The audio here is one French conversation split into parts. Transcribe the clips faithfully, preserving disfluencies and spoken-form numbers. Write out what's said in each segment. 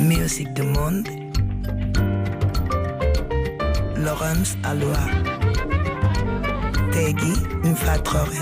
Musique du monde. Laurence Aloha. Tegui Mfatrore.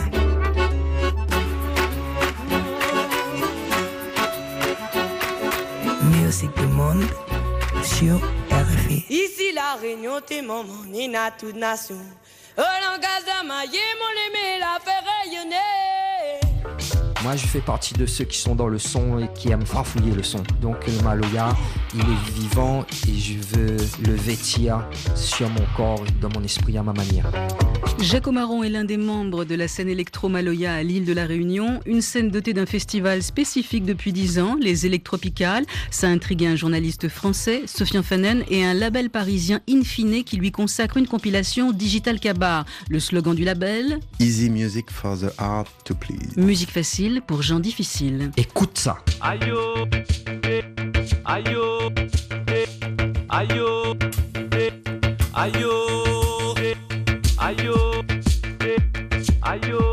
Musique du monde sur R F I. Ici la Réunion, t'es maman, Nina, toute nation. Au langage d'Amaillé, mon aimé la fait rayonner. Moi, je fais partie de ceux qui sont dans le son et qui aiment farfouiller le son. Donc, le maloya, il est vivant et je veux le vêtir sur mon corps, dans mon esprit, à ma manière. Jaco Marron est l'un des membres de la scène électro-maloya à l'île de la Réunion, une scène dotée d'un festival spécifique depuis dix ans, les Électropicales. Ça a intrigué un journaliste français, Sofian Fanen, et un label parisien Infine qui lui consacre une compilation Digital Kabar. Le slogan du label: Easy music for the heart to please. Musique facile pour gens difficiles. Écoute ça. Ayo, ayo, ayo, ayo, ayo, ayo,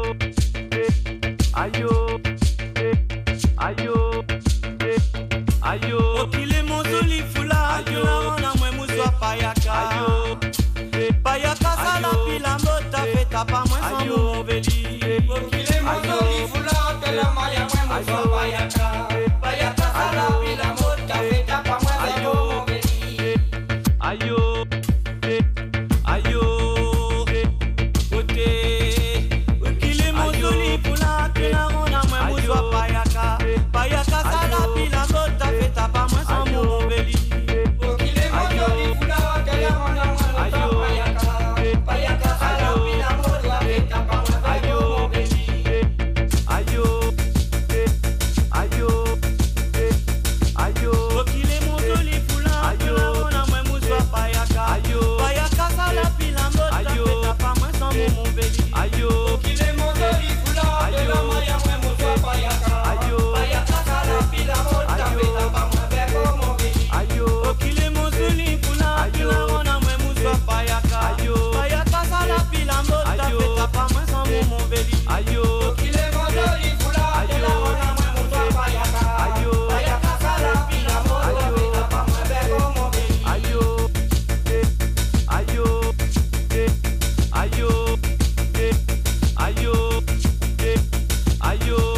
ayo, ayo, ayo. Okile mon joli foulard, tu la rends à moi, moussoir payaka. Ayo, payaka ça la pile à mota, fait ta pas moins sans mon véli. Okile mon joli foulard, tu la maya moi, moussoir payaka. Payaka ça la pile à mota, fait ta pas moins sans mon véli. Ayo, ayo, côté. Okile mon joli foulard, tu la rends à moi, moussoir payaka. Payaka ça la pile à mota, fait ta pas moins sans mon véli. Okile mon joli foulard, tu la rends à moi, moussoir payaka. Payaka ça la pile à mota, fait ta pas moins sans mon véli. ayo, ayo, ayo, Okile mon joli foulard, tu la rends à moi, moussoir payaka. ayo, Payaka ça la pile à mota, Ayo. fait ta pas moins sans mon véli. ayo, Okile mon joli foulard, tu la maya moi, moussoir payaka. ayo, Payaka ça la pile à mota, Ayo. fait ta pas moins vers mon véli. ayo, Okile mon joli foulard, tu Ayo. la rends à moi, moussoir payaka. Ayo. Payaka ça la pile à mota, Ayo. fait ta pas moins sans mon véli. ayo, Okile mon joli foulard, tu la rends à moi, moussoir payaka. Ayo. Payaka ça la pile à mota, Ayo. fait ta pas moins vers mon véli. ayo, ayo, ayo, ayo, ayo.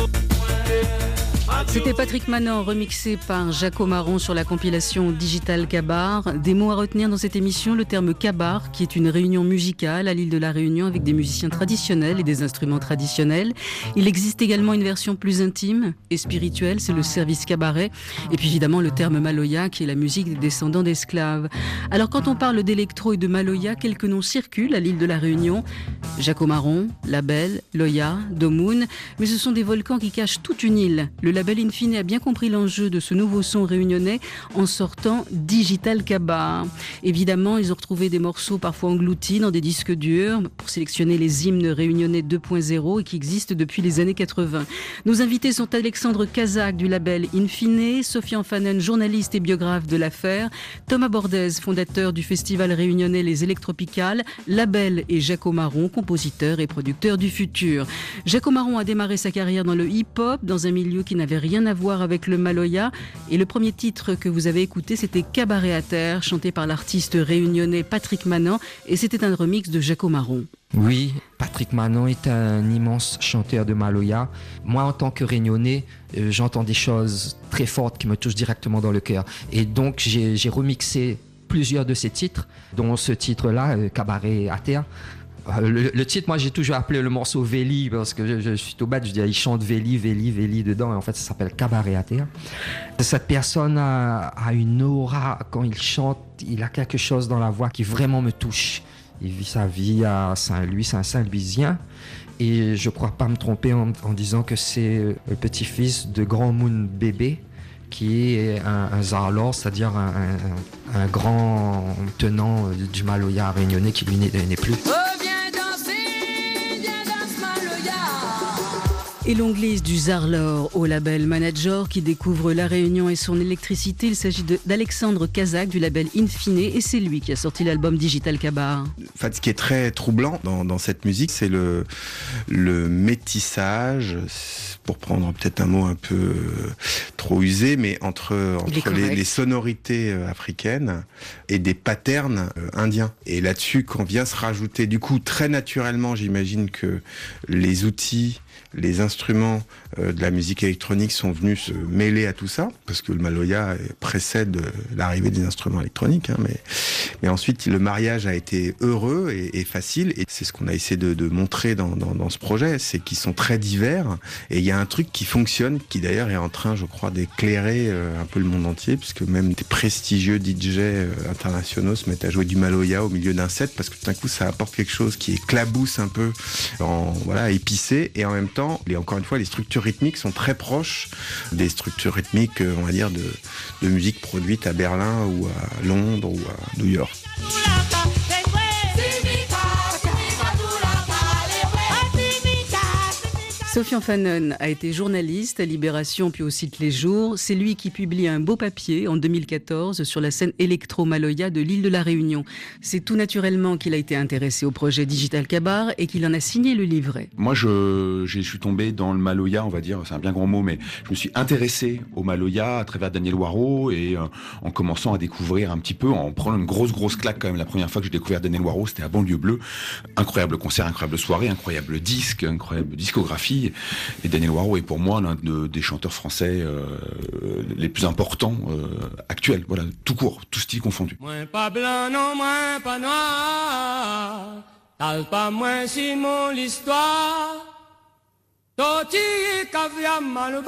C'était Patrick Manon, remixé par Jaco Marron sur la compilation Digital Kabar. Des mots à retenir dans cette émission, le terme Kabar, qui est une réunion musicale à l'île de la Réunion avec des musiciens traditionnels et des instruments traditionnels. Il existe également une version plus intime et spirituelle, c'est le service cabaret. Et puis évidemment le terme Maloya, qui est la musique des descendants d'esclaves. Alors quand on parle d'électro et de Maloya, quelques noms circulent à l'île de la Réunion. Jaco Marron, Label, Loya, Domoun, mais ce sont des volcans qui cachent toute une île. Le label Infine a bien compris l'enjeu de ce nouveau son réunionnais en sortant Digital Kabar. Évidemment, ils ont retrouvé des morceaux parfois engloutis dans des disques durs pour sélectionner les hymnes réunionnais deux point zéro et qui existent depuis les années quatre-vingts. Nos invités sont Alexandre Kazak du label Infine, Sofian Fanen, journaliste et biographe de l'affaire, Thomas Bordez, fondateur du festival réunionnais Les Électropicales, Label et Jaco Marron, compositeur et producteur du futur. Jaco Marron a démarré sa carrière dans le hip-hop, dans un milieu qui n'avait rien à voir avec le Maloya. Et le premier titre que vous avez écouté, c'était Cabaret à terre, chanté par l'artiste réunionnais Patrick Manon. Et c'était un remix de Jaco Marron. Oui, Patrick Manon est un immense chanteur de Maloya. Moi, en tant que Réunionnais, euh, j'entends des choses très fortes qui me touchent directement dans le cœur. Et donc, j'ai, j'ai remixé plusieurs de ses titres, dont ce titre-là, euh, Cabaret à terre. Le, le titre, moi, j'ai toujours appelé le morceau Véli, parce que je, je suis tout bête, je dis, il chante Véli, Véli, Véli dedans, et en fait, ça s'appelle Cabaret à terre. Cette personne a, a une aura, quand il chante, il a quelque chose dans la voix qui vraiment me touche. Il vit sa vie à Saint-Louis, c'est un Saint-Louisien, et je crois pas me tromper en, en disant que c'est le petit-fils de Grand Moon Bébé, qui est un, un Zarlor, c'est-à-dire un, un, un grand tenant du Maloya réunionnais qui lui n'est, n'est plus. Oh, viens danser, viens danser Maloya. Et l'onglise du Zarlor au label Manager qui découvre La Réunion et son électricité. Il s'agit de, d'Alexandre Kazak du label Infine et c'est lui qui a sorti l'album Digital Kabar. En fait, ce qui est très troublant dans, dans cette musique, c'est le, le métissage, pour prendre peut-être un mot un peu euh, trop usé, mais entre, entre les, les sonorités euh, africaines et des patterns euh, indiens. Et là-dessus, quand vient se rajouter, du coup, très naturellement, j'imagine que les outils, les instruments euh, de la musique électronique sont venus se mêler à tout ça, parce que le maloya précède l'arrivée des instruments électroniques, hein, mais, mais ensuite le mariage a été heureux et, et facile, et c'est ce qu'on a essayé de, de montrer dans, dans, dans ce projet, c'est qu'ils sont très divers, et il y a un truc qui fonctionne, qui d'ailleurs est en train, je crois, d'éclairer euh, un peu le monde entier, puisque même des prestigieux D J euh, internationaux se mettent à jouer du maloya au milieu d'un set, parce que tout d'un coup ça apporte quelque chose qui éclabousse un peu, en, voilà, épicé, et en même temps, et encore une fois, les structures rythmiques sont très proches des structures rythmiques, on va dire, de, de musique produite à Berlin ou à Londres ou à New York. Sofian Fanon a été journaliste à Libération puis au site Les Jours. C'est lui qui publie un beau papier en deux mille quatorze sur la scène électro-maloya de l'île de la Réunion. C'est tout naturellement qu'il a été intéressé au projet Digital Kabar et qu'il en a signé le livret. Moi, je, je suis tombé dans le maloya, on va dire, c'est un bien grand mot, mais je me suis intéressé au maloya à travers Daniel Waro et euh, en commençant à découvrir un petit peu, en prenant une grosse, grosse claque quand même. La première fois que j'ai découvert Daniel Waro, c'était à Banlieue Bleue. Incroyable concert, incroyable soirée, incroyable disque, incroyable discographie. Et Daniel Waro est pour moi l'un de, des chanteurs français euh, les plus importants euh, actuels. Voilà, tout court, tout style confondu. Moins pas blanc, non, moins pas noir. T'as pas moins si mon l'histoire. Toti caviar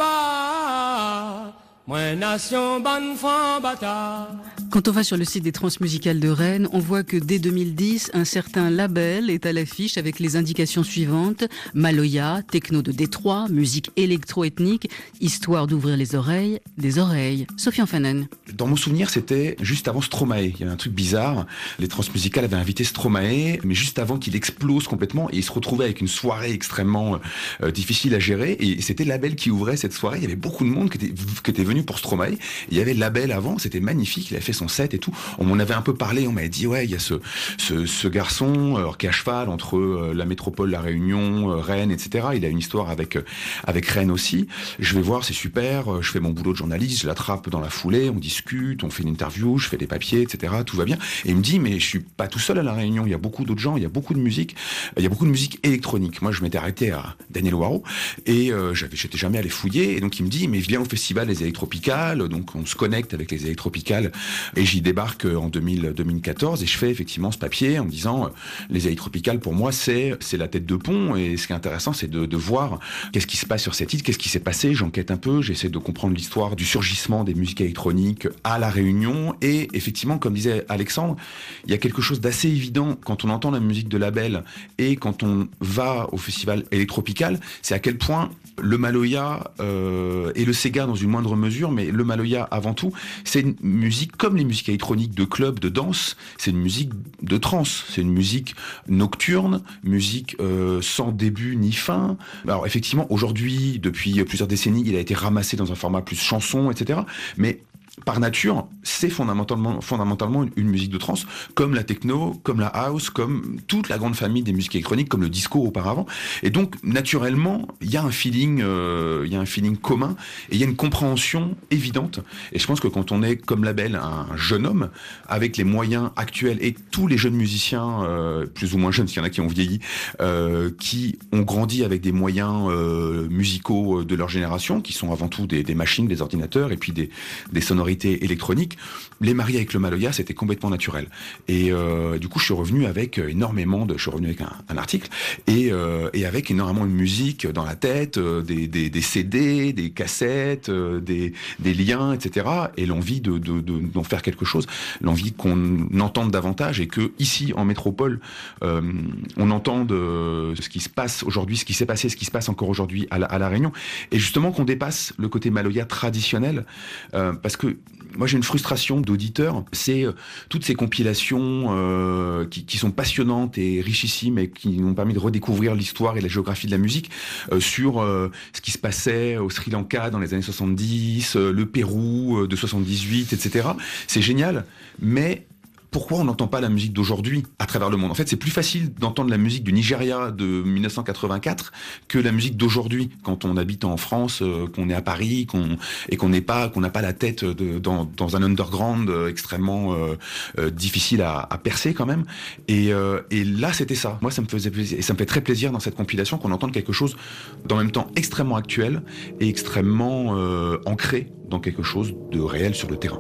malouba. Moins nation bonne fan bâtard. Quand on va sur le site des Transmusicales de Rennes, on voit que dès deux mille dix, un certain label est à l'affiche avec les indications suivantes. Maloya, techno de Détroit, musique électro-ethnique, histoire d'ouvrir les oreilles, des oreilles. Sofian Fanon. Dans mon souvenir, c'était juste avant Stromae. Il y avait un truc bizarre. Les Transmusicales avaient invité Stromae, mais juste avant qu'il explose complètement et il se retrouvait avec une soirée extrêmement euh, difficile à gérer. Et c'était le label qui ouvrait cette soirée. Il y avait beaucoup de monde qui était, qui était venu pour Stromae. Il y avait le label avant, c'était magnifique. Il avait fait son set et tout. On m'en avait un peu parlé, on m'avait dit ouais, il y a ce ce, ce garçon alors, qui est à cheval entre euh, la métropole, la Réunion, euh, Rennes, et cetera. Il a une histoire avec euh, avec Rennes aussi. Je vais voir, c'est super. Je fais mon boulot de journaliste, je l'attrape dans la foulée, on discute, on fait une interview, je fais des papiers, et cetera. Tout va bien. Et il me dit mais je suis pas tout seul à la Réunion. Il y a beaucoup d'autres gens, il y a beaucoup de musique, il y a beaucoup de musique électronique. Moi, je m'étais arrêté à Daniel Waro et euh, j'avais, j'étais jamais allé fouiller. Et donc il me dit mais viens au festival des Électropicales. Donc on se connecte avec les Électropicales. Et j'y débarque en deux mille, deux mille quatorze et je fais effectivement ce papier en me disant euh, les Électropicales pour moi c'est c'est la tête de pont et ce qui est intéressant c'est de, de voir qu'est-ce qui se passe sur cette île, qu'est-ce qui s'est passé, j'enquête un peu, j'essaie de comprendre l'histoire du surgissement des musiques électroniques à la Réunion et effectivement comme disait Alexandre, il y a quelque chose d'assez évident quand on entend la musique de label et quand on va au festival Électropical, c'est à quel point le maloya euh, et le Sega dans une moindre mesure, mais le maloya avant tout, c'est une musique comme les musiques électroniques de club, de danse, c'est une musique de trance, c'est une musique nocturne, musique euh, sans début ni fin. Alors effectivement, aujourd'hui, depuis plusieurs décennies, il a été ramassé dans un format plus chanson, et cetera. Mais par nature, c'est fondamentalement, fondamentalement une, une musique de trance, comme la techno, comme la house, comme toute la grande famille des musiques électroniques, comme le disco auparavant. Et donc, naturellement, il y a un feeling, euh, il y a un feeling commun, et il y a une compréhension évidente. Et je pense que quand on est, comme label, un jeune homme, avec les moyens actuels, et tous les jeunes musiciens, euh, plus ou moins jeunes, s'il y en a qui ont vieilli, euh, qui ont grandi avec des moyens euh, musicaux de leur génération, qui sont avant tout des, des machines, des ordinateurs, et puis des, des sonorités électronique, les marier avec le maloya, c'était complètement naturel. Et euh, du coup, je suis revenu avec énormément de, je suis revenu avec un, un article et, euh, et avec énormément de musique dans la tête, euh, des, des, des C D, des cassettes, euh, des, des liens, et cetera. Et l'envie de, de, de, d'en faire quelque chose, l'envie qu'on entende davantage et que ici en métropole, euh, on entende euh, ce qui se passe aujourd'hui, ce qui s'est passé, ce qui se passe encore aujourd'hui à la, à la Réunion, et justement qu'on dépasse le côté maloya traditionnel, euh, parce que moi j'ai une frustration d'auditeur, c'est euh, toutes ces compilations euh, qui, qui sont passionnantes et richissimes et qui nous ont permis de redécouvrir l'histoire et la géographie de la musique euh, sur euh, ce qui se passait au Sri Lanka dans les années soixante-dix, euh, le Pérou euh, de soixante-dix-huit, et cetera. C'est génial, mais pourquoi on n'entend pas la musique d'aujourd'hui à travers le monde? En fait, c'est plus facile d'entendre la musique du Nigeria de dix-neuf cent quatre-vingt-quatre que la musique d'aujourd'hui, quand on habite en France, euh, qu'on est à Paris, qu'on et qu'on n'est pas, qu'on n'a pas la tête de, dans, dans un underground euh, extrêmement euh, euh, difficile à, à percer quand même. Et, euh, et là, c'était ça. Moi, ça me faisait plaisir, et ça me fait très plaisir dans cette compilation qu'on entende quelque chose d'en même temps extrêmement actuel et extrêmement euh, ancré dans quelque chose de réel sur le terrain.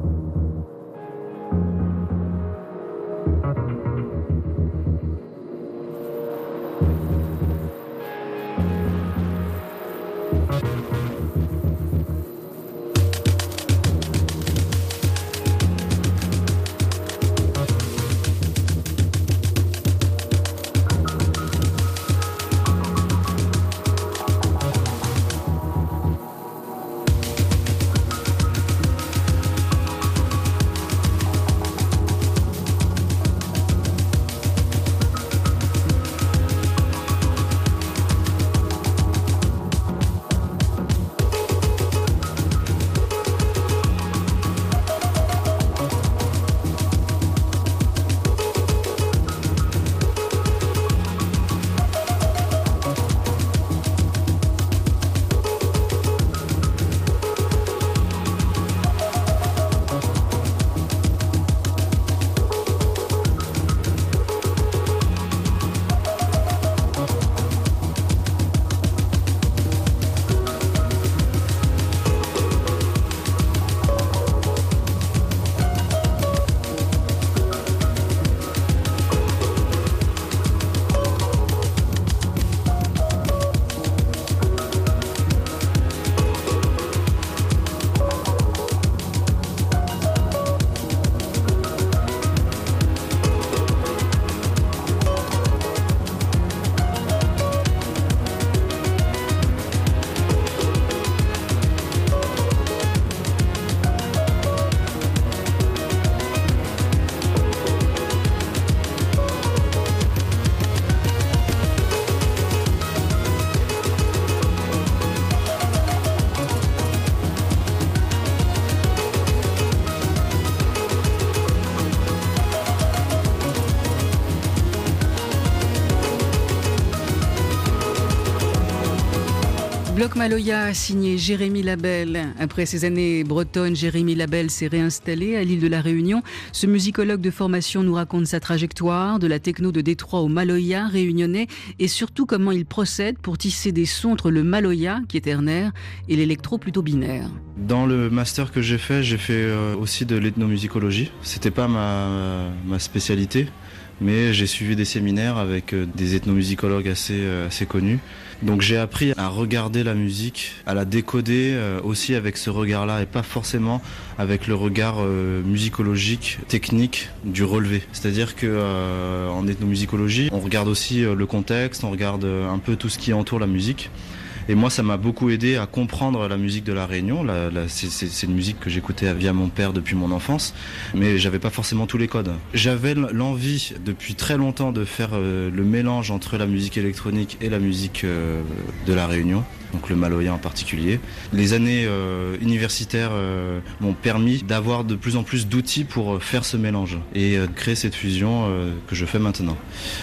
Bloc Maloya, signé Jérémy Labelle. Après ces années bretonnes, Jérémy Labelle s'est réinstallé à l'île de la Réunion. Ce musicologue de formation nous raconte sa trajectoire, de la techno de Détroit au Maloya réunionnais, et surtout comment il procède pour tisser des sons entre le Maloya, qui est ternaire, et l'électro plutôt binaire. Dans le master que j'ai fait, j'ai fait euh, aussi de l'ethnomusicologie. C'était pas ma, ma spécialité, mais j'ai suivi des séminaires avec euh, des ethnomusicologues assez, euh, assez connus. Donc j'ai appris à regarder la musique, à la décoder euh, aussi avec ce regard-là et pas forcément avec le regard euh, musicologique, technique du relevé. C'est-à-dire que euh, en ethnomusicologie, on regarde aussi euh, le contexte, on regarde euh, un peu tout ce qui entoure la musique. Et moi, ça m'a beaucoup aidé à comprendre la musique de la Réunion. La, la, c'est, c'est, c'est une musique que j'écoutais via mon père depuis mon enfance, mais j'avais pas forcément tous les codes. J'avais l'envie depuis très longtemps de faire euh, le mélange entre la musique électronique et la musique euh, de la Réunion, donc le Maloya en particulier. Les années euh, universitaires euh, m'ont permis d'avoir de plus en plus d'outils pour faire ce mélange et euh, créer cette fusion euh, que je fais maintenant.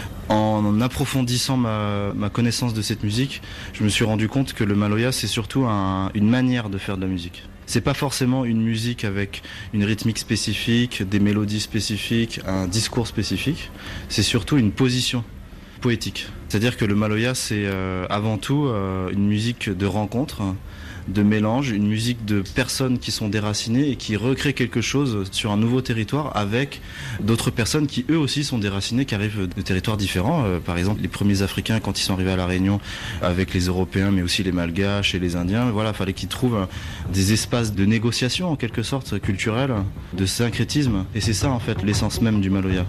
En approfondissant ma, ma connaissance de cette musique, je me suis rendu compte que le Maloya, c'est surtout un, une manière de faire de la musique. C'est pas forcément une musique avec une rythmique spécifique, des mélodies spécifiques, un discours spécifique. C'est surtout une position poétique. C'est-à-dire que le Maloya, c'est euh, avant tout euh, une musique de rencontre, de mélange, une musique de personnes qui sont déracinées et qui recréent quelque chose sur un nouveau territoire avec d'autres personnes qui eux aussi sont déracinées, qui arrivent de territoires différents. Euh, par exemple, les premiers Africains, quand ils sont arrivés à La Réunion avec les Européens, mais aussi les Malgaches et les Indiens, voilà, fallait qu'ils trouvent des espaces de négociation en quelque sorte culturelle, de syncrétisme. Et c'est ça en fait l'essence même du Maloya.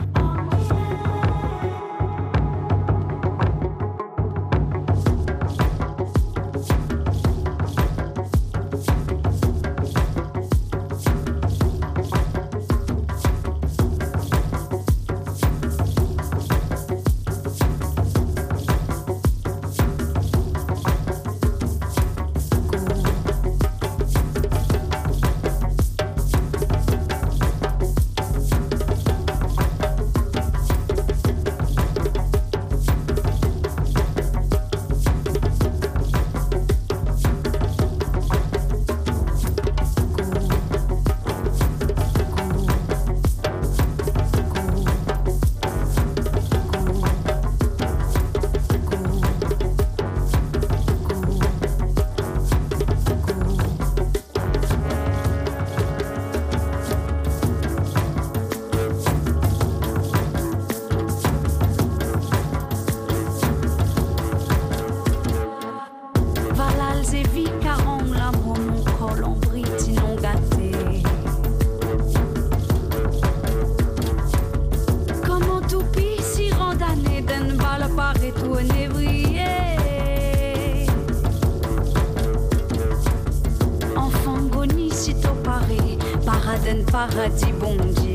jardin paradis bon Dieu.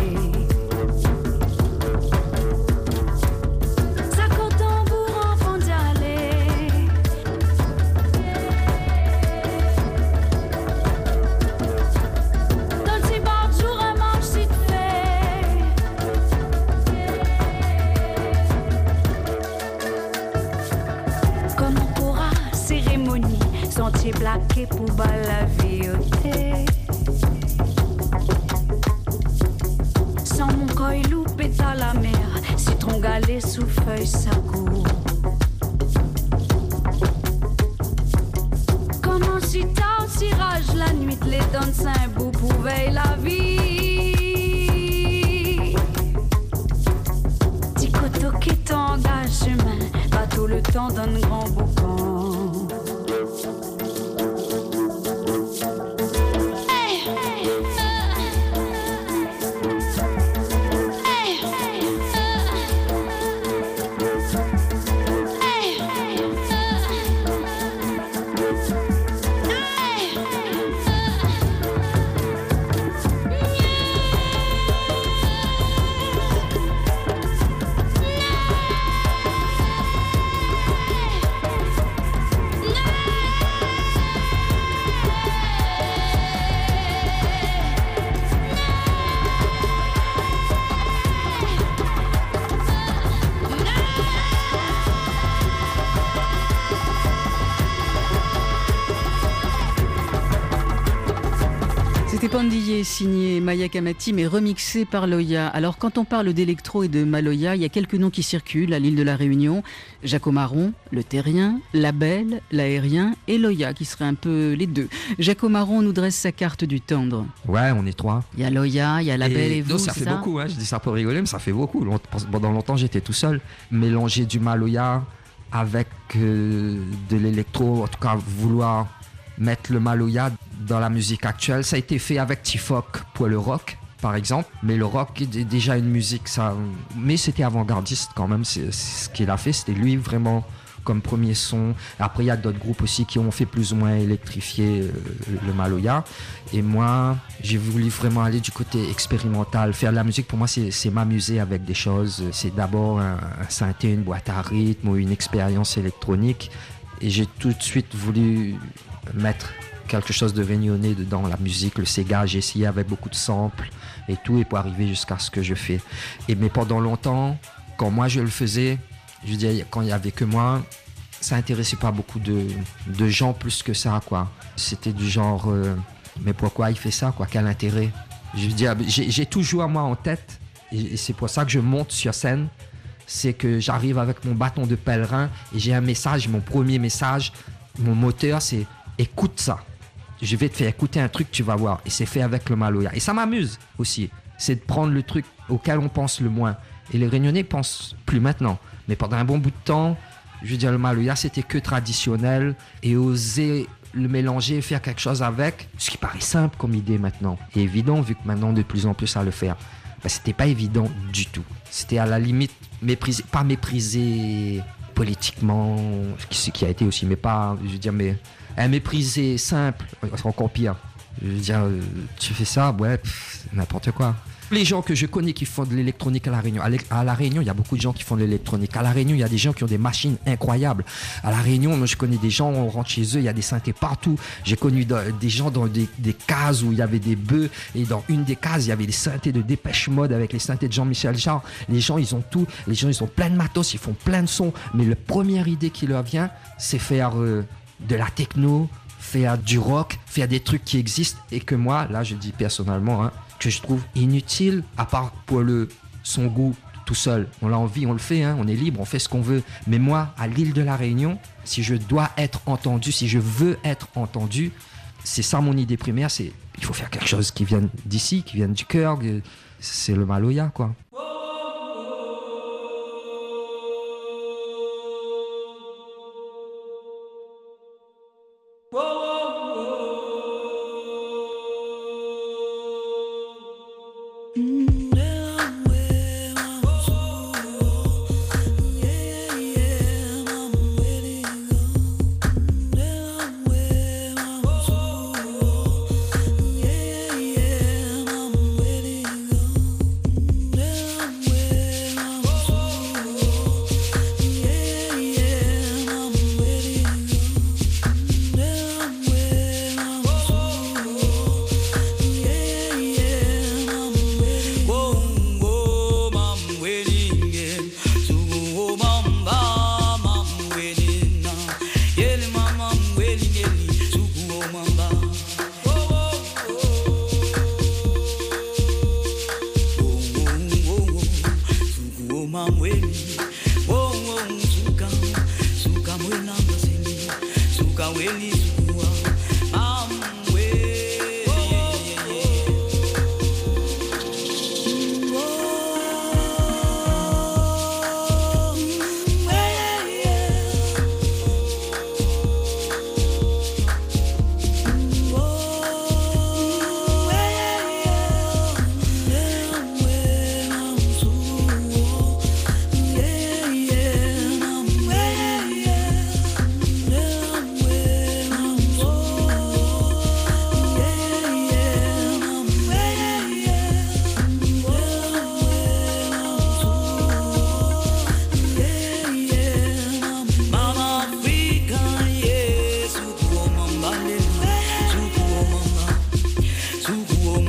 Blaqué pour bas la vérité. Sans mon coil loupé à la mer, citron galé sous feuille ça court. Comment si tard, si rage la nuit, les donne saint bout pour veiller la vie. Petit coteau qui t'engage chemin, bateau le temps donne grand boucan. Pandillé, signé Maya Kamati, mais remixé par Loya. Alors, quand on parle d'électro et de Maloya, il y a quelques noms qui circulent à l'île de la Réunion. Jaco Marron, le terrien, Label, l'aérien et Loya, qui serait un peu les deux. Jaco Marron nous dresse sa carte du tendre. Ouais, on est trois. Il y a Loya, il y a Label et, et vous, non, ça fait ça beaucoup, hein. Je dis ça pour rigoler, mais ça fait beaucoup. Pendant longtemps, j'étais tout seul. Mélanger du Maloya avec euh, de l'électro, en tout cas, vouloir mettre le Maloya dans la musique actuelle. Ça a été fait avec Tifoc pour le rock, par exemple. Mais le rock est déjà une musique, ça... mais c'était avant-gardiste quand même. C'est, c'est ce qu'il a fait, c'était lui vraiment comme premier son. Après, il y a d'autres groupes aussi qui ont fait plus ou moins électrifier euh, le Maloya. Et moi, j'ai voulu vraiment aller du côté expérimental. Faire de la musique, pour moi, c'est, c'est m'amuser avec des choses. C'est d'abord un, un synthé, une boîte à rythme ou une expérience électronique. Et j'ai tout de suite voulu mettre quelque chose de réunionnais dans la musique, le Sega. J'ai essayé avec beaucoup de samples et tout, et pour arriver jusqu'à ce que je fais. Et mais pendant longtemps, quand moi je le faisais, je veux dire, quand il n'y avait que moi, ça n'intéressait pas beaucoup de, de gens plus que ça, quoi. C'était du genre, euh, mais pourquoi il fait ça, quoi? Quel intérêt? Je veux dire, j'ai, j'ai toujours moi en tête, et, et c'est pour ça que je monte sur scène, c'est que j'arrive avec mon bâton de pèlerin et j'ai un message, mon premier message, mon moteur, c'est écoute ça. Je vais te faire écouter un truc, tu vas voir. Et c'est fait avec le Maloya. Et ça m'amuse aussi. C'est de prendre le truc auquel on pense le moins. Et les Réunionnais pensent plus maintenant. Mais pendant un bon bout de temps, je veux dire, le Maloya, c'était que traditionnel. Et oser le mélanger, faire quelque chose avec, ce qui paraît simple comme idée maintenant. Et évident, vu que maintenant, de plus en plus, à le faire. Ben, c'était pas évident du tout. C'était à la limite méprisé, pas méprisé politiquement, ce qui a été aussi, mais pas, je veux dire, mais un méprisé simple, c'est encore pire. Je veux dire, tu fais ça, ouais, pff, n'importe quoi. Les gens que je connais qui font de l'électronique à La Réunion, à La Réunion, il y a beaucoup de gens qui font de l'électronique. À La Réunion, il y a des gens qui ont des machines incroyables. À La Réunion, moi, je connais des gens, on rentre chez eux, il y a des synthés partout. J'ai connu des gens dans des, des cases où il y avait des bœufs, et dans une des cases, il y avait des synthés de Dépêche Mode avec les synthés de Jean-Michel Jarre. Les gens, ils ont tout. Les gens, ils ont plein de matos, ils font plein de sons. Mais la première idée qui leur vient, c'est faire euh, de la techno, faire du rock, faire des trucs qui existent et que moi, là, je dis personnellement, hein, que je trouve inutile, à part pour le, son goût tout seul. On l'a envie, on le fait, hein, on est libre, on fait ce qu'on veut. Mais moi, à l'île de la Réunion, si je dois être entendu, si je veux être entendu, c'est ça mon idée primaire, c'est il faut faire quelque chose qui vienne d'ici, qui vienne du cœur. C'est le Maloya, quoi. Yeah.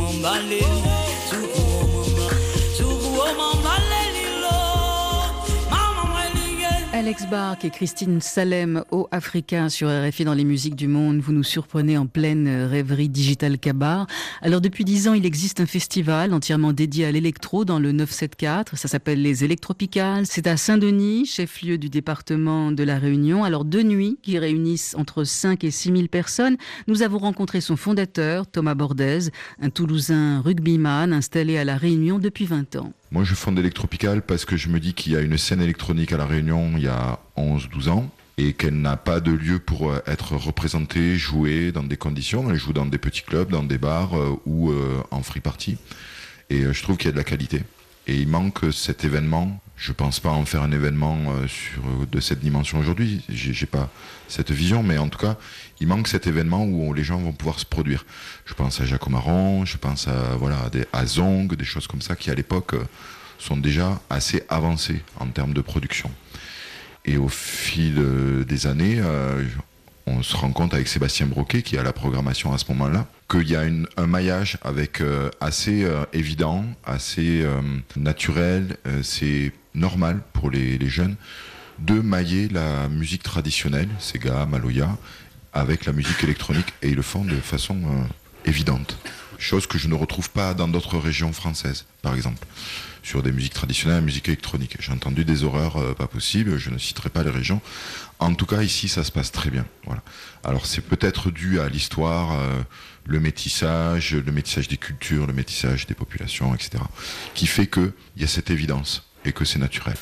Alex Bark et Christine Salem au Africa sur R F I dans les musiques du monde. Vous nous surprenez en pleine rêverie Digital Kabar. Alors depuis dix ans, il existe un festival entièrement dédié à l'électro dans le neuf cent soixante-quatorze. Ça s'appelle les Electropicales. C'est à Saint-Denis, chef-lieu du département de la Réunion. Alors deux nuits qui réunissent entre cinq et six mille personnes. Nous avons rencontré son fondateur, Thomas Bordez, un Toulousain rugbyman installé à la Réunion depuis vingt ans. Moi, je fonde Electropical parce que je me dis qu'il y a une scène électronique à La Réunion il y a onze douze ans et qu'elle n'a pas de lieu pour être représentée, jouée dans des conditions. Elle joue dans des petits clubs, dans des bars euh, ou euh, en free party. Et euh, je trouve qu'il y a de la qualité. Et il manque cet événement. Je pense pas en faire un événement euh, sur, de cette dimension aujourd'hui. J'ai, j'ai pas cette vision, mais en tout cas, il manque cet événement où les gens vont pouvoir se produire. Je pense à Jaco Marron, je pense à, voilà, à, des, à Zong, des choses comme ça qui à l'époque euh, sont déjà assez avancées en termes de production. Et au fil euh, des années, euh, on se rend compte avec Sébastien Broquet, qui est à la programmation à ce moment-là, qu'il y a une, un maillage avec euh, assez euh, évident, assez euh, naturel, euh, c'est normal pour les, les jeunes de mailler la musique traditionnelle, Sega, Maloya, avec la musique électronique, et ils le font de façon euh, évidente. Chose que je ne retrouve pas dans d'autres régions françaises, par exemple, sur des musiques traditionnelles, musique électronique. J'ai entendu des horreurs euh, pas possibles, je ne citerai pas les régions. En tout cas, ici, ça se passe très bien. Voilà. Alors, c'est peut-être dû à l'histoire, euh, le métissage, le métissage des cultures, le métissage des populations, et cetera, qui fait qu'il y a cette évidence et que c'est naturel.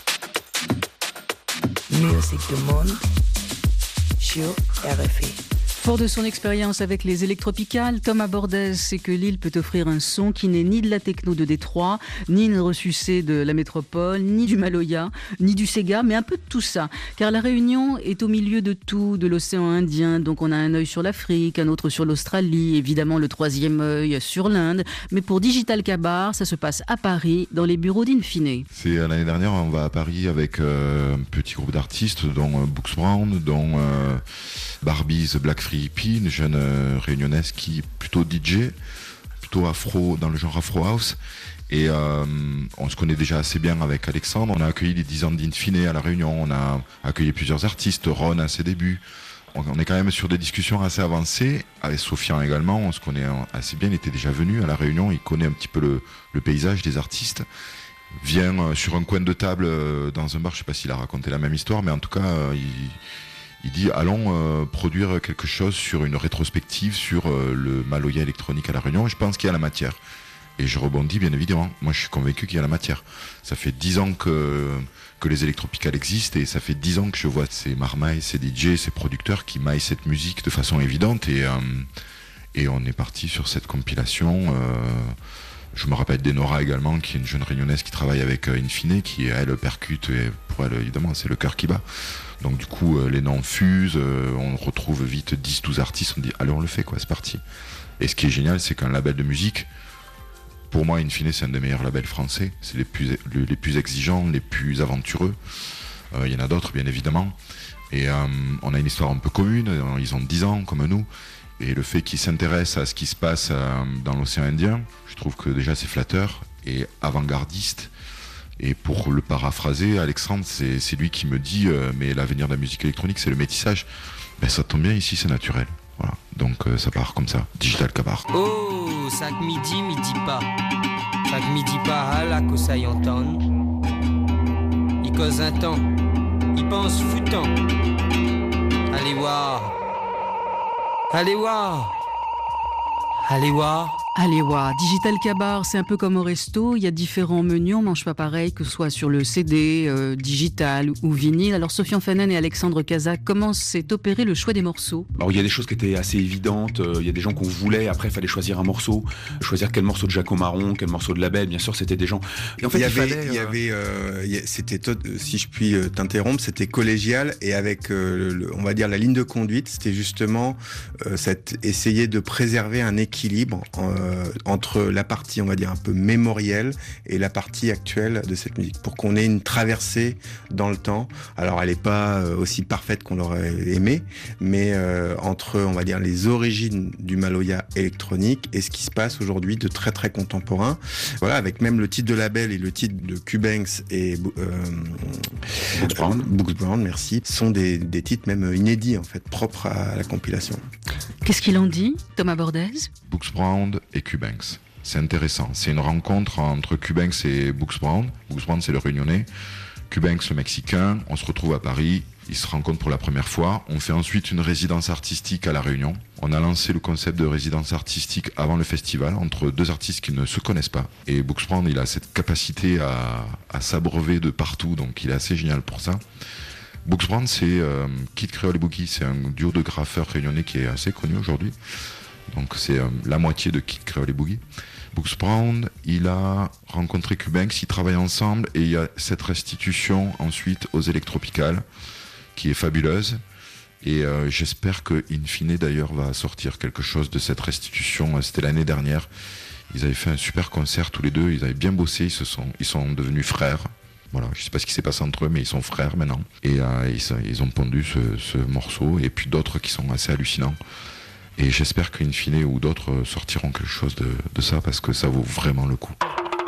Musique du monde sur R F I. Fort de son expérience avec les Electropicales, Thomas Bordez sait que l'île peut offrir un son qui n'est ni de la techno de Détroit, ni une ressucée de la métropole, ni du Maloya, ni du Sega, mais un peu de tout ça. Car la Réunion est au milieu de tout, de l'océan Indien, donc on a un œil sur l'Afrique, un autre sur l'Australie, évidemment le troisième œil sur l'Inde. Mais pour Digital Kabar, ça se passe à Paris, dans les bureaux d'Infine. C'est euh, l'année dernière, on va à Paris avec euh, un petit groupe d'artistes, dont euh, Books Brown, dont euh, Barbie's Black Free Hippie, une jeune euh, réunionnaise qui est plutôt D J, plutôt afro, dans le genre Afro House. Et euh, on se connaît déjà assez bien avec Alexandre. On a accueilli les dix ans d'Infine à La Réunion, on a accueilli plusieurs artistes, Ron à ses débuts. On, on est quand même sur des discussions assez avancées, avec Sofian également, on se connaît assez bien, il était déjà venu à La Réunion, il connaît un petit peu le, le paysage des artistes. Vient euh, sur un coin de table euh, dans un bar, je ne sais pas s'il a raconté la même histoire, mais en tout cas, euh, il... Il dit allons euh, produire quelque chose sur une rétrospective sur euh, le Maloya électronique à La Réunion. Je pense qu'il y a la matière. Et je rebondis bien évidemment. Moi je suis convaincu qu'il y a la matière. Ça fait dix ans que, que les Electropicales existent et ça fait dix ans que je vois ces marmailles, ces D J, ces producteurs qui maillent cette musique de façon évidente. Et, euh, et on est parti sur cette compilation. Euh, je me rappelle d'Enora également, qui est une jeune réunionnaise qui travaille avec euh, Infiné, qui elle percute et pour elle évidemment c'est le cœur qui bat. Donc du coup, euh, les noms fusent, euh, on retrouve vite dix douze artistes, on dit allez on le fait quoi, c'est parti. Et ce qui est génial, c'est qu'un label de musique, pour moi, Infiné, c'est un des meilleurs labels français, c'est les plus, les plus exigeants, les plus aventureux. Il euh, y en a d'autres bien évidemment. Et euh, on a une histoire un peu commune, ils ont dix ans comme nous. Et le fait qu'ils s'intéressent à ce qui se passe euh, dans l'océan Indien, je trouve que déjà c'est flatteur et avant-gardiste. Et pour le paraphraser, Alexandre, c'est, c'est lui qui me dit euh, mais l'avenir de la musique électronique, c'est le métissage. Ben ça tombe bien, ici c'est naturel. Voilà. Donc euh, ça part comme ça, Digital Kabar. Oh, cinq midi, midi pas. cinq midi pas, là que ça y entend. Il cause un temps, il pense foutant. Allez voir, allez voir, allez voir. Allez voir, Digital Kabar, c'est un peu comme au resto, il y a différents menus, on mange pas pareil, que ce soit sur le C D, euh, digital ou vinyle. Alors Sofian Fanen et Alexandre Caza, comment s'est opéré le choix des morceaux ? Alors il y a des choses qui étaient assez évidentes, il y a des gens qu'on voulait, après il fallait choisir un morceau, choisir quel morceau de Jaco Marron, quel morceau de Label, bien sûr c'était des gens... Et en fait, il y il avait, fallait, il y avait euh, c'était, si je puis t'interrompre, c'était collégial et avec, euh, le, on va dire, la ligne de conduite, c'était justement euh, cette, essayer de préserver un équilibre euh, euh, entre la partie, on va dire, un peu mémorielle et la partie actuelle de cette musique, pour qu'on ait une traversée dans le temps. Alors, elle n'est pas euh, aussi parfaite qu'on l'aurait aimé, mais euh, entre, on va dire, les origines du Maloya électronique et ce qui se passe aujourd'hui de très très contemporain. Voilà, avec même le titre de label et le titre de Cubanks et euh, Books Brown. Euh, Books Brown, merci, sont des, des titres même inédits en fait, propres à la compilation. Qu'est-ce qu'il en dit, Thomas Bordez? Books Brown et Cubanks. C'est intéressant. C'est une rencontre entre Cubanks et Books Brown. Books Brown, c'est le Réunionnais. Cubanks, le Mexicain. On se retrouve à Paris. Ils se rencontrent pour la première fois. On fait ensuite une résidence artistique à La Réunion. On a lancé le concept de résidence artistique avant le festival, entre deux artistes qui ne se connaissent pas. Et Books Brown, il a cette capacité à, à s'abreuver de partout, donc il est assez génial pour ça. Books Brown, c'est euh, Kid Creole et Boogie. C'est un duo de graffeurs réunionnais qui est assez connu aujourd'hui. Donc c'est euh, la moitié de Kid Creole et Boogie. Books Brown, il a rencontré Cubanks, ils travaillent ensemble et il y a cette restitution ensuite aux Électropicales qui est fabuleuse. Et euh, j'espère que in fine d'ailleurs va sortir quelque chose de cette restitution. C'était l'année dernière. Ils avaient fait un super concert tous les deux, ils avaient bien bossé, ils, se sont, ils sont devenus frères. Voilà, je ne sais pas ce qui s'est passé entre eux, mais ils sont frères maintenant. Et euh, ils, ils ont pondu ce, ce morceau, et puis d'autres qui sont assez hallucinants. Et j'espère qu'in fine ou d'autres sortiront quelque chose de, de ça, parce que ça vaut vraiment le coup.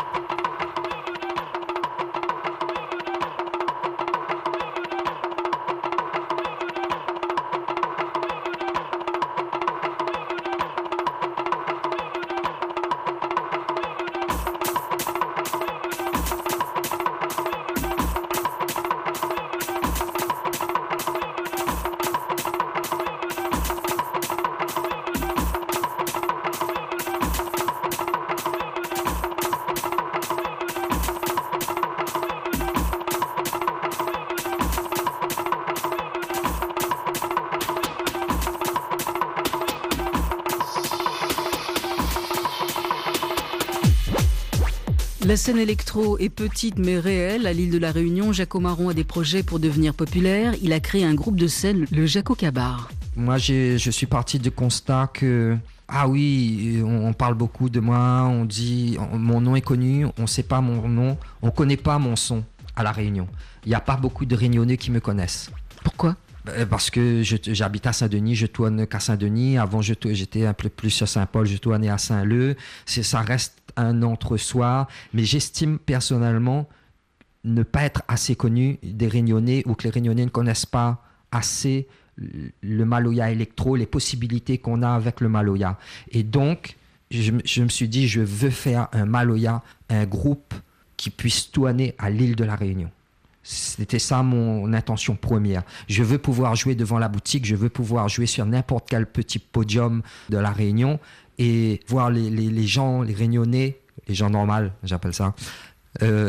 La scène électro est petite mais réelle. À l'île de la Réunion, Jaco Marron a des projets pour devenir populaire. Il a créé un groupe de scène, le Jaco Cabar. Moi, j'ai, je suis parti du constat que, ah oui, on, on parle beaucoup de moi, on dit, on, mon nom est connu, on ne sait pas mon nom, on ne connaît pas mon son à la Réunion. Il n'y a pas beaucoup de Réunionnais qui me connaissent. Pourquoi ? Parce que je, j'habite à Saint-Denis, je tourne qu'à Saint-Denis. Avant, je, j'étais un peu plus sur Saint-Paul, je tournais à Saint-Leu. C'est, ça reste un entre-soi. Mais j'estime personnellement ne pas être assez connu des Réunionnais ou que les Réunionnais ne connaissent pas assez le Maloya électro, les possibilités qu'on a avec le Maloya. Et donc, je, je me suis dit, je veux faire un Maloya, un groupe qui puisse tourner à l'île de la Réunion. C'était ça mon intention première. Je veux pouvoir jouer devant la boutique, je veux pouvoir jouer sur n'importe quel petit podium de la Réunion et voir les, les, les gens, les Réunionnais, les gens normaux, j'appelle ça, euh,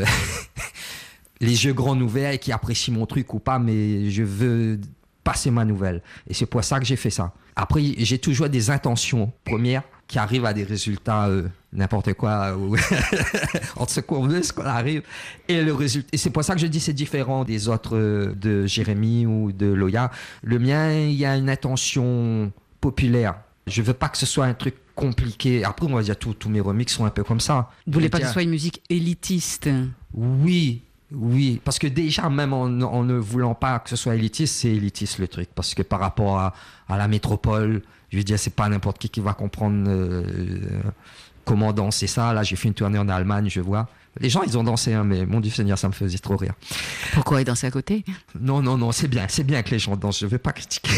les yeux grands ouverts et qui apprécient mon truc ou pas, mais je veux passer ma nouvelle. Et c'est pour ça que j'ai fait ça. Après, j'ai toujours des intentions premières qui arrivent à des résultats euh, n'importe quoi ou entre ce qu'on veut, ce qu'on arrive et le résultat. Et c'est pour ça que je dis c'est différent des autres euh, de Jérémy ou de Loya. Le mien, il y a une intention populaire. Je veux pas que ce soit un truc compliqué. Après, on va dire tous tous mes remixes sont un peu comme ça. Vous voulez pas que ce soit une musique élitiste? Oui. Oui, parce que déjà, même en, en ne voulant pas que ce soit élitiste, c'est élitiste le truc. Parce que par rapport à, à la métropole, je veux dire, c'est pas n'importe qui qui va comprendre euh, comment danser ça. Là, j'ai fait une tournée en Allemagne, je vois. Les gens, ils ont dansé, hein, mais mon Dieu Seigneur, ça me faisait trop rire. Pourquoi ils dansaient à côté? Non, non, non, c'est bien, c'est bien que les gens dansent, je veux pas critiquer.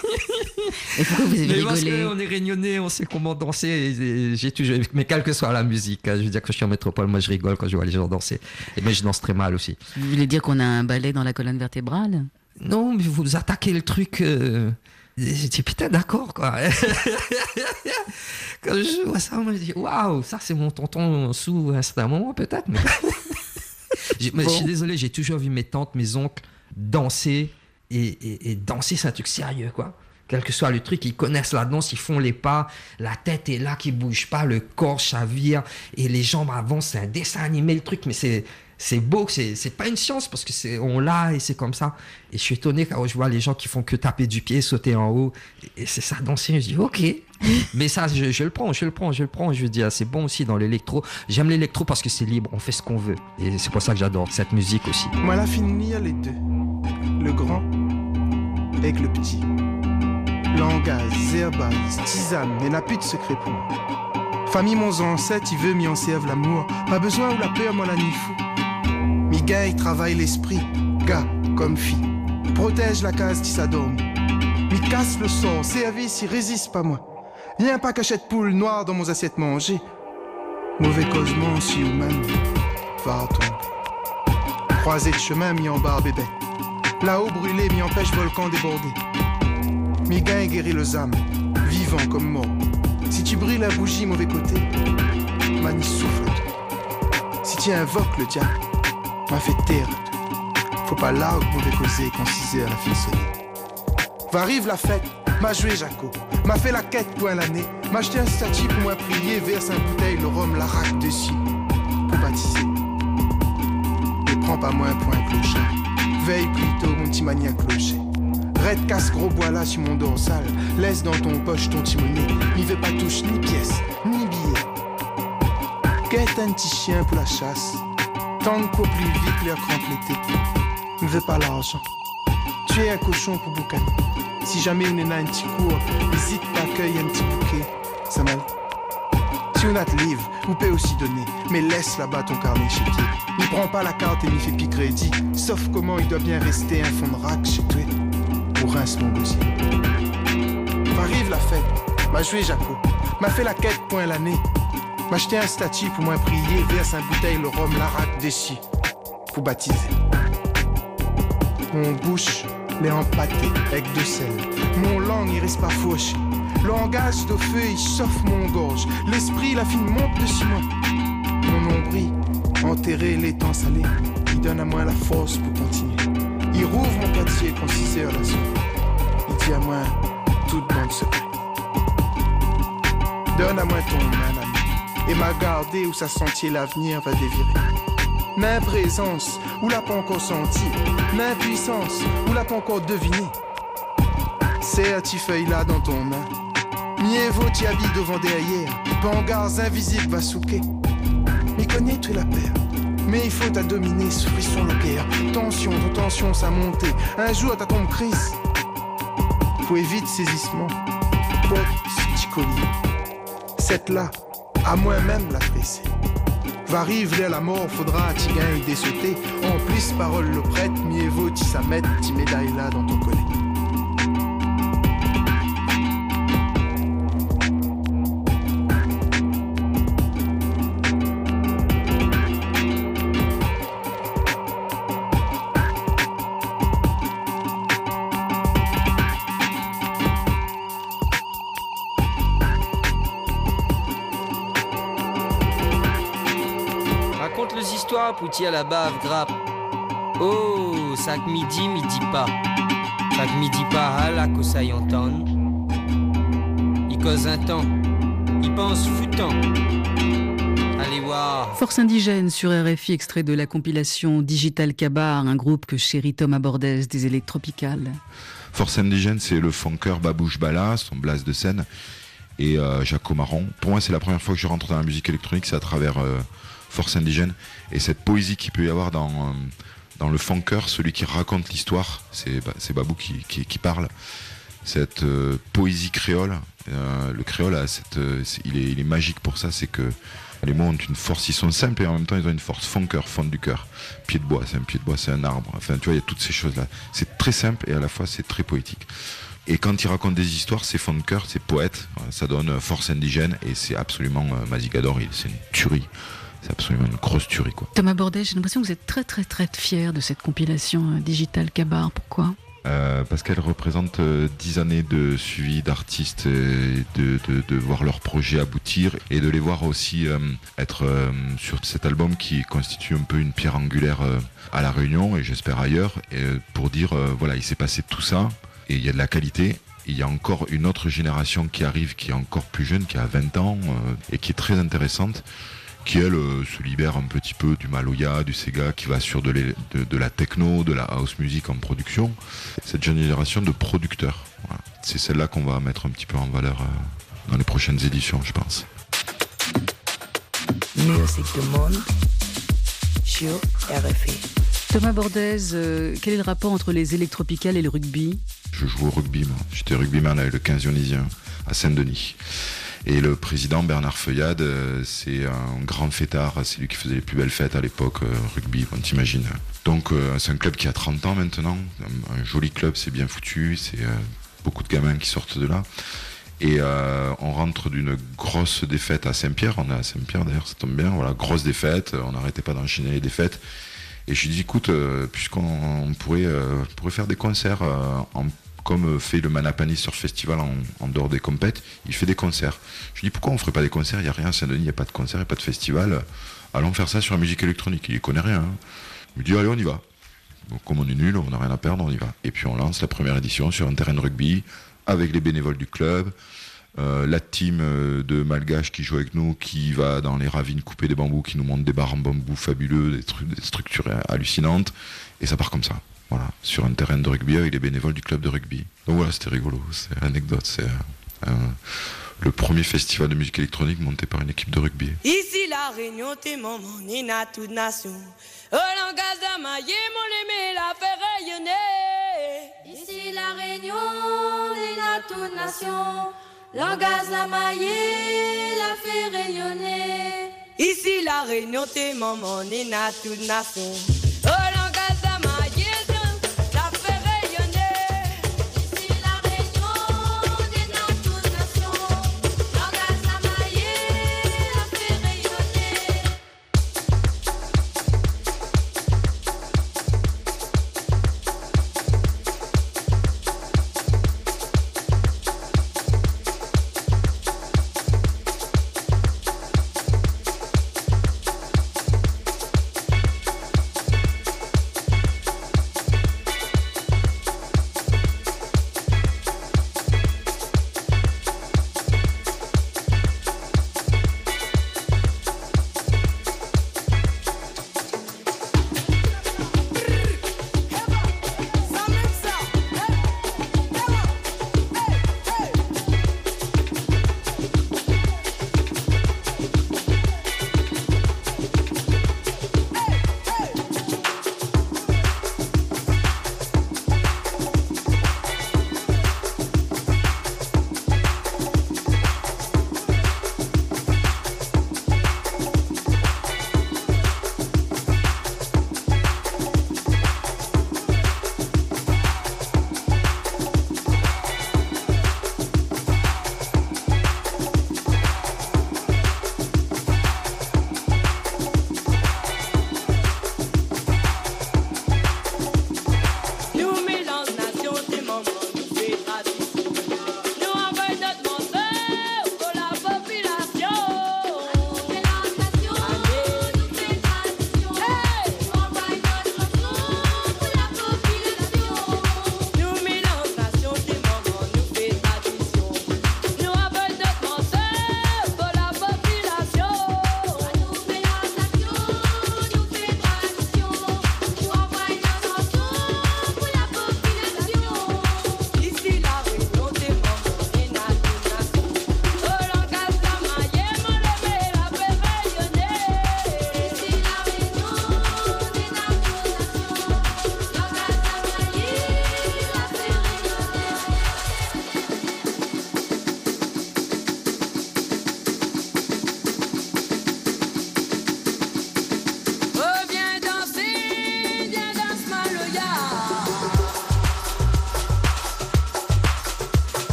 Et pourquoi vous avez mais rigolé? Parce qu'on est réunionnais, on sait comment danser. Et, et j'ai toujours, mais quelle que soit la musique, hein, je veux dire que je suis en métropole, moi je rigole quand je vois les gens danser. Et mais je danse très mal aussi. Vous voulez dire qu'on a un balai dans la colonne vertébrale? Non, mais vous attaquez le truc. Euh... J'ai dit putain, d'accord quoi. Quand je vois ça, on me dit waouh, ça c'est mon tonton sous un certain moment peut-être. Mais... bon. Mais je suis désolé, j'ai toujours vu mes tantes, mes oncles danser et, et, et danser, c'est un truc sérieux quoi. quel que soit le truc, ils connaissent la danse, ils font les pas, la tête est là qui bouge pas, le corps chavire et les jambes avancent, c'est un dessin animé le truc, mais c'est c'est beau, c'est c'est pas une science parce que c'est on l'a et c'est comme ça. Et je suis étonné quand je vois les gens qui font que taper du pied, sauter en haut et c'est ça danser, je dis OK. Mais ça je, je le prends, je le prends, je le prends, je dis ah, c'est bon aussi dans l'électro. J'aime l'électro parce que c'est libre, on fait ce qu'on veut et c'est pour ça que j'adore cette musique aussi. Moi la fine il y a les deux. Le grand avec le petit. Langage, zerbaz, tisane, mais n'a plus de secret pour moi. Famille mon ancêtre, il veut m'y en serve l'amour. Pas besoin ou la peur, moi la n'y fou. Mi gars, il travaille l'esprit, gars comme fille. Protège la case qui s'adorme. Mi casse le sort, service, il résiste pas moi. Viens pas cachette poule noire dans mon assiette manger. Mauvais causement, si ou même, va tomber. Croisé de chemin, mi en barre bébé. Là-haut brûlé, mi empêche volcan déborder. Mi gain guérit le âme, vivant comme mort. Si tu brilles la bougie, mauvais côté, mani souffle à toi. Si tu invoques le diable, m'a fait taire à toi. Faut pas là où mauvais causer quand six heures la fin sonner. Va arrive la fête, m'a joué Jaco, m'a fait la quête point l'année, m'a acheté un statut pour moi prier, verse un bouteille, le rhum, la raque dessus, pour baptiser. Ne prends pas moins point clochard, veille plutôt mon petit mania clocher. Red casse gros bois là sur mon dorsal. Laisse dans ton poche ton timoné. N'y veut pas touche ni pièce, ni billet. Quête un petit chien pour la chasse. Tente qu'au plus vite l'air crampe l'été. Ne veut pas l'argent. Tu es un cochon pour boucaner. Si jamais on est un petit cours, hésite pas cueille un petit bouquet. Ça mal. Si on a te livre, vous pouvez aussi donner. Mais laisse là-bas ton carnet chez toi. N'y prends pas la carte et n'y fais plus crédit. Sauf comment il doit bien rester un fond de rack chez toi. Pour rince mon dossier. Arrive la fête, m'a joué Jaco, m'a fait la quête point l'année, m'a acheté un statut pour moi prier, verse un bouteille le rhum, la raque dessus, pour baptiser. Mon bouche l'est empâté avec de sel, mon langue il reste pas fauché, langage de feu il chauffe mon gorge, l'esprit la fine monte dessus moi, mon nombril enterré l'étang salé, il donne à moi la force pour continuer. Il rouvre mon quartier quand six heures la soirée. Il dit à moi toute bande secret. Donne à moi ton main ami et m'a gardé où ça sentier l'avenir va dévirer. Main présence où l'a pas encore senti, main puissance où l'a pas encore deviné. C'est un petit feuille là dans ton main. Mieux vaut t'y habille devant derrière. Pangards invisibles va souquer. M'y connais tu la paire. Mais il faut t'a dominer ce frisson le cœur. Tension, de tension, ça montait. Un jour t'as ton crise. Faut éviter saisissement. Porte ce petit collier. Cette là, à moi-même la tresser. Va arriver à la mort, faudra t'y gagner des sauter. En plus, parole le prête, mieux vaut t'y ça mettre, t'y médaille là dans ton collet. Pouti à la bave, grappe. Oh, sac midi, midi pas. Sac midi pas, à la que ça y entende. Il cause un temps, il pense foutant. Allez voir. Force indigène sur R F I, extrait de la compilation Digital Kabar, un groupe que chérit Thomas Bordès des Électropicales. Force indigène, c'est le funker Babouche Bala, son blase de scène, et euh, Jaco Marron. Pour moi, c'est la première fois que je rentre dans la musique électronique, c'est à travers euh, Force indigène et cette poésie qu'il peut y avoir dans, euh, dans le funker, celui qui raconte l'histoire, c'est, c'est Babou qui, qui, qui parle. Cette euh, poésie créole, euh, le créole, a cette, euh, il, est, il est magique pour ça, c'est que les mots ont une force, ils sont simples et en même temps ils ont une force. Funker, fond du cœur, pied de bois, c'est un pied de bois, c'est un arbre. Enfin, tu vois, il y a toutes ces choses-là. C'est très simple et à la fois c'est très poétique. Et quand il raconte des histoires, c'est funker, c'est poète, ça donne force indigène et c'est absolument euh, Mazigador, c'est une tuerie. C'est absolument une grosse tuerie, quoi. Thomas Bordès, j'ai l'impression que vous êtes très très très fier de cette compilation euh, Digital Kabar. Pourquoi ? euh, Parce qu'elle représente euh, dix années de suivi d'artistes, et de, de, de voir leurs projets aboutir et de les voir aussi euh, être euh, sur cet album qui constitue un peu une pierre angulaire euh, à La Réunion et j'espère ailleurs, et, euh, pour dire, euh, voilà, il s'est passé tout ça et il y a de la qualité. Il y a encore une autre génération qui arrive, qui est encore plus jeune, qui a vingt ans, euh, et qui est très intéressante, qui elle euh, se libère un petit peu du Maloya, du Sega, qui va sur de, les, de, de la techno, de la house music en production. Cette jeune génération de producteurs, voilà. C'est celle-là qu'on va mettre un petit peu en valeur euh, dans les prochaines éditions, je pense. Musique du monde sur R F I. Thomas Bordez, euh, quel est le rapport entre les électropicales et le rugby ? Je joue au rugby, moi. J'étais rugbyman avec le quinze Dionysien à Saint-Denis. Et le président Bernard Feuillade, euh, c'est un grand fêtard, c'est lui qui faisait les plus belles fêtes à l'époque, euh, rugby, on t'imagine. Donc euh, c'est un club qui a trente ans maintenant, un, un joli club, c'est bien foutu, c'est euh, beaucoup de gamins qui sortent de là. Et euh, on rentre d'une grosse défaite à Saint-Pierre, on est à Saint-Pierre d'ailleurs, ça tombe bien, voilà, grosse défaite, on n'arrêtait pas d'enchaîner les défaites. Et je lui dis, écoute, euh, puisqu'on on pourrait, euh, pourrait faire des concerts, euh, en, comme fait le Manapani Surf Festival en, en dehors des compètes, il fait des concerts. Je lui dis, pourquoi on ne ferait pas des concerts ? Il n'y a rien à Saint-Denis, il n'y a pas de concert, il n'y a pas de festival. Allons faire ça sur la musique électronique. Il ne connaît rien. Hein. Il me dit, allez, on y va. Donc, comme on est nul, on n'a rien à perdre, on y va. Et puis on lance la première édition sur un terrain de rugby, avec les bénévoles du club. Euh, la team de Malgaches qui joue avec nous, qui va dans les ravines couper des bambous, qui nous montre des barres en bambou fabuleux, des, trucs, des structures hallucinantes, et ça part comme ça, voilà, sur un terrain de rugby avec les bénévoles du club de rugby. Donc voilà, c'était rigolo, c'est une anecdote, c'est euh, le premier festival de musique électronique monté par une équipe de rugby. Ici la Réunion, t'es maman, Nina, toute nation. Au langage d'Amaillé, mon aimé la fait rayonner. Ici la Réunion, Nina, toute nation. Langage la maillée, la fait rayonner. Ici la Réunion, t'es maman, Nina, toute nation. Oh, langage la maillée, la fait rayonner. Ici la Réunion, Nina, toute nation. Langage la maillée, la fait rayonner.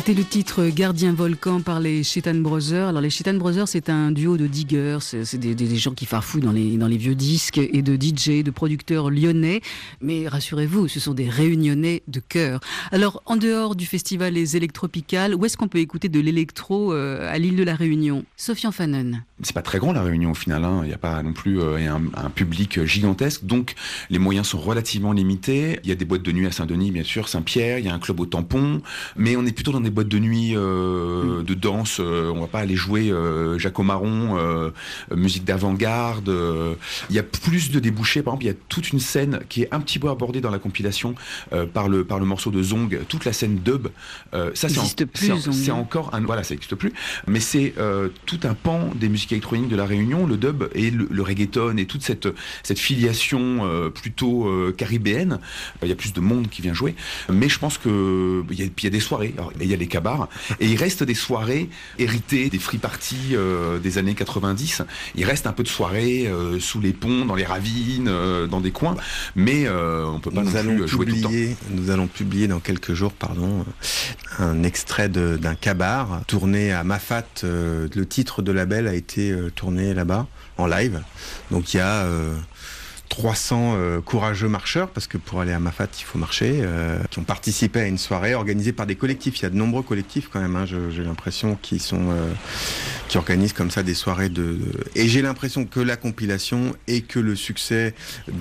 C'était le titre Gardien Volcan par les Chetan Brothers. Alors les Chetan Brothers, c'est un duo de diggers, c'est des, des, des gens qui farfouillent dans les, dans les vieux disques et de D J, de producteurs lyonnais. Mais rassurez-vous, ce sont des réunionnais de cœur. Alors en dehors du festival Les Électropicales, où est-ce qu'on peut écouter de l'électro euh, à l'île de la Réunion? Sofiane Fanon. C'est pas très grand la Réunion au final, hein. Il n'y a pas non plus euh, un, un public gigantesque, donc les moyens sont relativement limités. Il y a des boîtes de nuit à Saint-Denis, bien sûr, Saint-Pierre, il y a un club au Tampon, mais on est plutôt dans des boîtes de nuit euh, de danse. Euh, on va pas aller jouer euh, Jaco Marron, euh, musique d'avant-garde. Euh, il y a plus de débouchés. Par exemple, il y a toute une scène qui est un petit peu abordée dans la compilation euh, par le par le morceau de Zong, toute la scène dub. Euh, ça, c'est, en, plus, c'est, c'est encore un voilà, ça n'existe plus. Mais c'est euh, tout un pan des musiques électroniques de la Réunion, le dub et le, le reggaeton et toute cette cette filiation euh, plutôt euh, caribéenne. Il y a plus de monde qui vient jouer, mais je pense que il y a, il y a des soirées. Alors, il y a les cabars et il reste des soirées héritées des free parties euh, des années quatre-vingt-dix. Il reste un peu de soirées euh, sous les ponts, dans les ravines, euh, dans des coins, mais euh, on peut pas nous non allons plus jouer publier, tout le temps. Nous allons publier dans quelques jours, pardon, un extrait de, d'un cabar tourné à Mafat. Euh, le titre de label a été euh, tourné là-bas en live. Donc il y a euh, trois cents euh, courageux marcheurs, parce que pour aller à Mafat, il faut marcher, euh, qui ont participé à une soirée organisée par des collectifs. Il y a de nombreux collectifs quand même, hein, je, j'ai l'impression, qui sont euh, qui organisent comme ça des soirées de, de... Et j'ai l'impression que la compilation et que le succès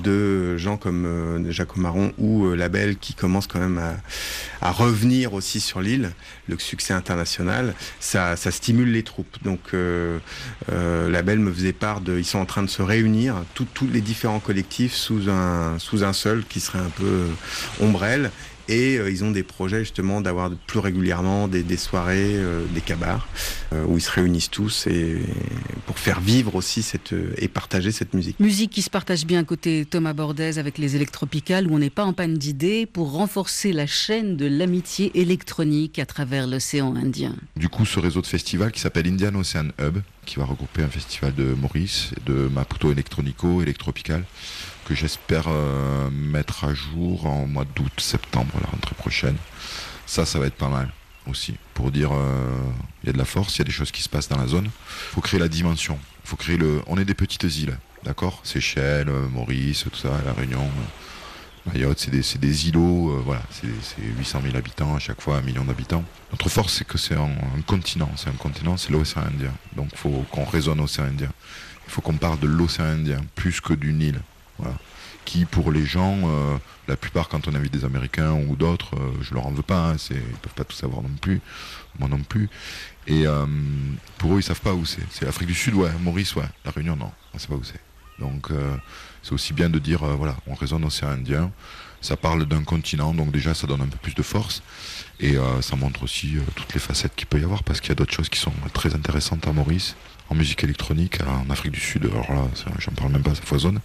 de gens comme euh, Jaco Marron ou euh, Label, qui commencent quand même à, à revenir aussi sur l'île, le succès international, ça, ça stimule les troupes. Donc euh, euh, Label me faisait part de... Ils sont en train de se réunir, tous les différents collectifs, sous un, sous un seul qui serait un peu euh, ombrelle. Et euh, ils ont des projets justement d'avoir plus régulièrement des, des soirées, euh, des cabars, euh, où ils se réunissent tous et, pour faire vivre aussi cette, euh, et partager cette musique. Musique qui se partage bien côté Thomas Bordez avec les Électropicales, où on n'est pas en panne d'idées pour renforcer la chaîne de l'amitié électronique à travers l'océan Indien. Du coup, ce réseau de festivals qui s'appelle Indian Ocean Hub, qui va regrouper un festival de Maurice, de Maputo Electronico, Electropical, que j'espère euh, mettre à jour en mois d'août, septembre, la rentrée prochaine. Ça, ça va être pas mal aussi, pour dire euh, il y a de la force, il y a des choses qui se passent dans la zone. Il faut créer la dimension, faut créer le... On est des petites îles, d'accord ? Seychelles, Maurice, tout ça, La Réunion, Mayotte, c'est des, c'est des îlots, euh, voilà, c'est, c'est huit cent mille habitants à chaque fois, un million d'habitants. Notre force, c'est que c'est un, un continent, c'est un continent, c'est l'océan Indien. Donc il faut qu'on raisonne océan Indien. Il faut qu'on parle de l'océan Indien, plus que d'une île. Voilà. Qui pour les gens, euh, la plupart quand on invite des Américains ou d'autres, euh, je leur en veux pas, hein, c'est, ils peuvent pas tout savoir non plus, moi non plus. Et euh, pour eux ils savent pas où c'est. C'est l'Afrique du Sud, ouais, Maurice, ouais, La Réunion, non, on sait pas où c'est. Donc euh, c'est aussi bien de dire, euh, voilà, on raisonne océan Indien, ça parle d'un continent, donc déjà ça donne un peu plus de force. Et euh, ça montre aussi euh, toutes les facettes qu'il peut y avoir, parce qu'il y a d'autres choses qui sont très intéressantes à Maurice, en musique électronique, en Afrique du Sud, alors là, ça, j'en parle même pas, ça foisonne.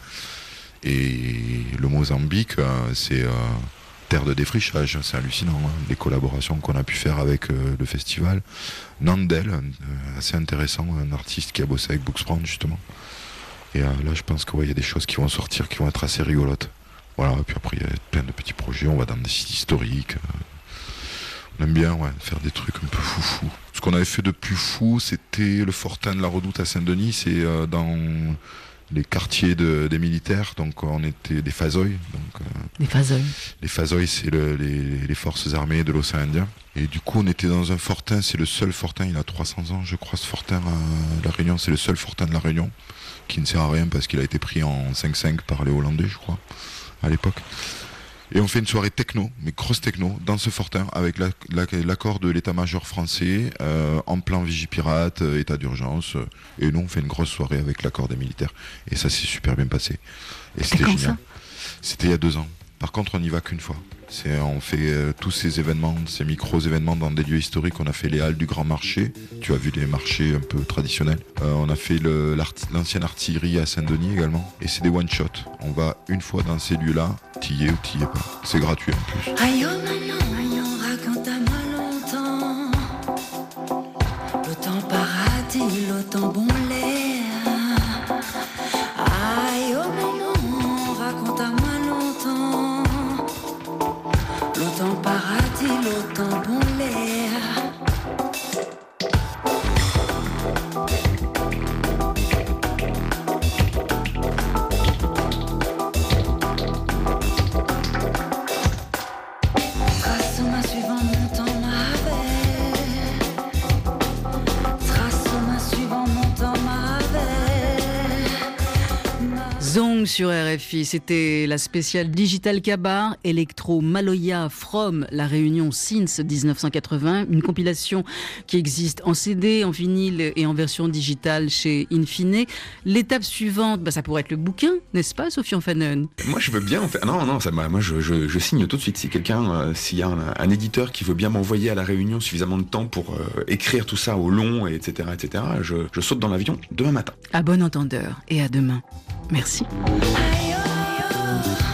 Et le Mozambique, euh, c'est euh, terre de défrichage, c'est hallucinant, hein, les collaborations qu'on a pu faire avec euh, le festival. Nandel, euh, assez intéressant, un artiste qui a bossé avec Books Brown justement. Et euh, là, je pense qu'il ouais, y a des choses qui vont sortir, qui vont être assez rigolotes. Voilà, et puis après, il y a plein de petits projets, on va dans des sites historiques. Euh, on aime bien ouais, faire des trucs un peu foufou. Ce qu'on avait fait de plus fou, c'était le Fortin de la Redoute à Saint-Denis, c'est euh, dans... les quartiers de, des militaires, donc on était des Fazoïs. Donc, euh, les Fazoïs. Les Fazoïs, c'est le, les, les forces armées de l'océan Indien. Et du coup, on était dans un fortin, c'est le seul fortin, il a trois cents ans, je crois, ce fortin à La Réunion, c'est le seul fortin de La Réunion, qui ne sert à rien parce qu'il a été pris en cinq cinq par les Hollandais, je crois, à l'époque. Et on fait une soirée techno, mais grosse techno, dans ce fortin, avec la, la, l'accord de l'état-major français, euh, en plan Vigipirate, euh, état d'urgence. Euh, et nous, on fait une grosse soirée avec l'accord des militaires. Et ça s'est super bien passé. Et c'était génial. Ça c'était il y a deux ans. Par contre, on n'y va qu'une fois. C'est, on fait euh, tous ces événements, ces micro-événements dans des lieux historiques. On a fait les halles du Grand Marché. Tu as vu les marchés un peu traditionnels. Euh, on a fait le, l'ancienne artillerie à Saint-Denis également. Et c'est des one-shots. On va une fois dans ces lieux-là, t'y es ou t'y es pas. C'est gratuit en plus. Aïe, oh maman, raconte à moi longtemps. Le temps paradis, le temps bon l'air. Aïe, oh maman, raconte à moi longtemps. Le temps paradis, le temps bon l'air. Zong sur R F I, c'était la spéciale Digital Kabar, Electro Maloya from La Réunion since dix-neuf cent quatre-vingts, une compilation qui existe en C D, en vinyle et en version digitale chez Infine. L'étape suivante, bah, ça pourrait être le bouquin, n'est-ce pas, Sofiane Fanon? Moi, je veux bien en fait. Non, non, ça, moi, je, je, je signe tout de suite. Si quelqu'un, euh, s'il y a un, un éditeur qui veut bien m'envoyer à La Réunion suffisamment de temps pour euh, écrire tout ça au long, et etc., et cetera, je, je saute dans l'avion demain matin. À bon entendeur et à demain. Merci. Aïe, oh, oh.